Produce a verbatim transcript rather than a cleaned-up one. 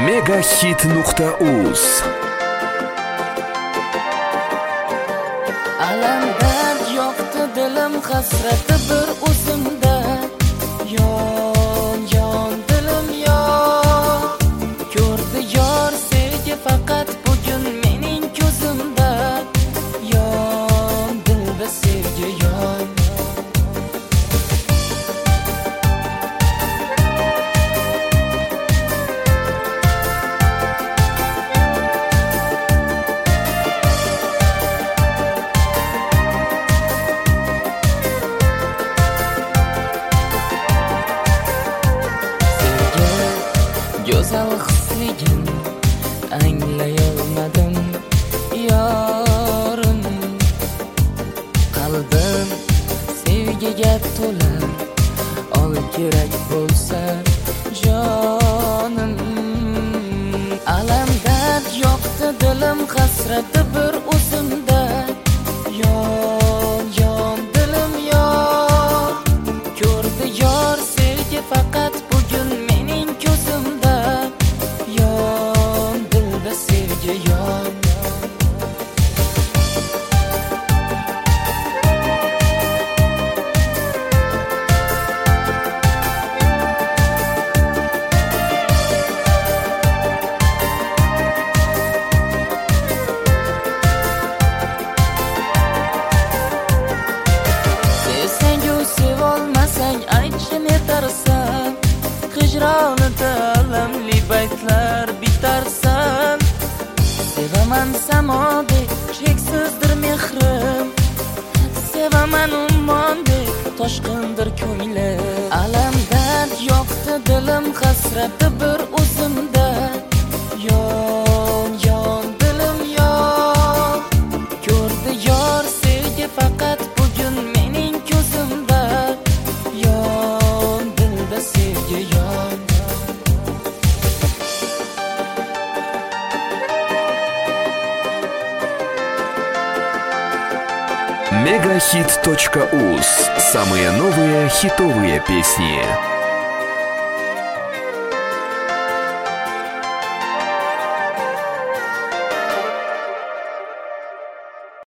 Megahit nuqta uz. Alamdan yoqdi dilim, hasrati bir o'zimda. Yon, yon dilim yon. Ko'rdi yor sevgi faqat bugun mening ko'zimda. Yon, dilda sevgi yon. Go'zal hisligin anglayolmadim yorim. Qalbim sevgiga to'la, ol kerak bo'lsa jonim. Alamdan yoqdi dilim, hasrati bir o'zimda. Yon, yon dilim yon. Ko'rdi yor sevgi faqat bugun mening ko'zimda. Yon, dilda sevgi yon. Sevsang-u sevolmasang aytishim yetarsan. Hijronida alamli baytlar bitarsan. Sevaman samodek cheksizdir mehrim. Sevaman ummondek toshqindir ko'nglim. Alamdan yoqdi dilim, hasrati bir o'zimda. Yon, yon dilim yon. Ko'rdi yor sevgi faqat bugun mening ko'zimda. Yon, dilda sevgi yon. Megahit точка уз. Самые новые хитовые песни.